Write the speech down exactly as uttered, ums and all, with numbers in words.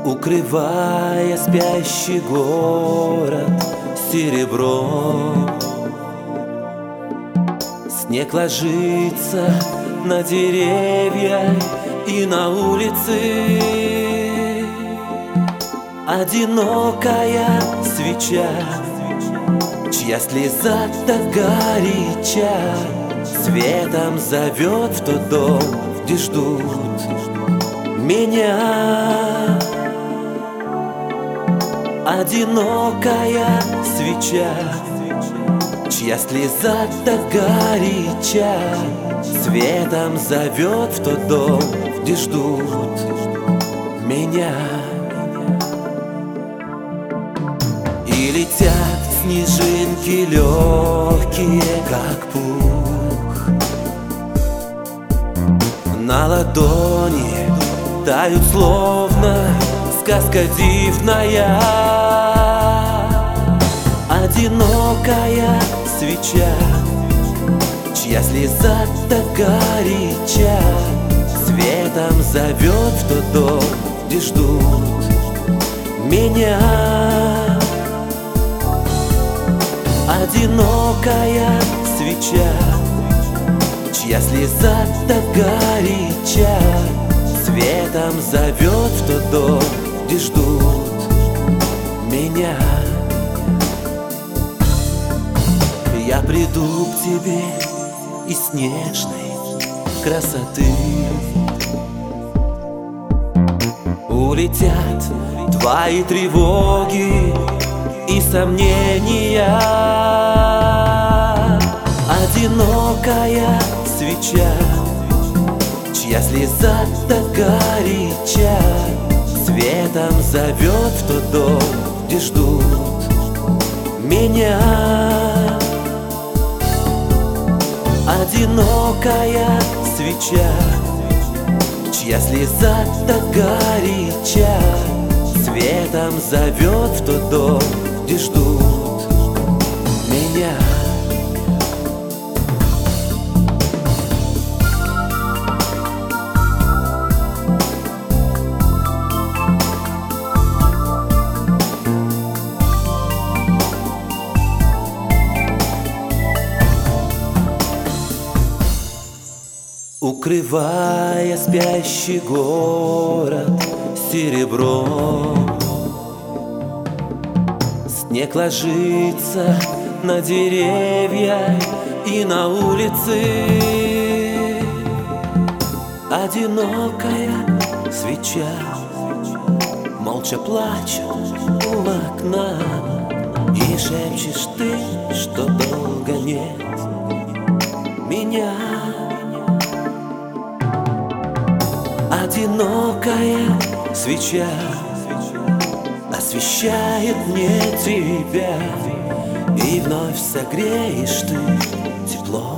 укрывая спящий город серебром. Снег ложится на деревья и на улицы. Одинокая свеча, чья слеза так горяча, светом зовет в тот дом, где ждут меня. Одинокая свеча, чья слеза так горяча, светом зовет в тот дом, где ждут меня. И летят снежинки легкие, как пух, на ладони тают, словно сказка дивная. Одинокая свеча, чья слеза так горяча, светом зовет в тот дом, где ждут меня. Одинокая свеча, чья слеза так горяча, светом зовет в тот дом, где ждут меня. Я приду к тебе из снежной красоты. Улетят твои тревоги и сомнения. Одинокая свеча, чья слеза так горяча, светом зовет в тот дом, где ждут меня. Одинокая свеча, чья слеза так горяча, светом зовет в тот дом, где ждут меня. Укрывая спящий город серебром, снег ложится на деревья и на улицы. Одинокая свеча молча плачет у окна, и шепчешь ты, что долго нет меня. Одинокая свеча освещает мне тебя, и вновь согреешь ты тепло.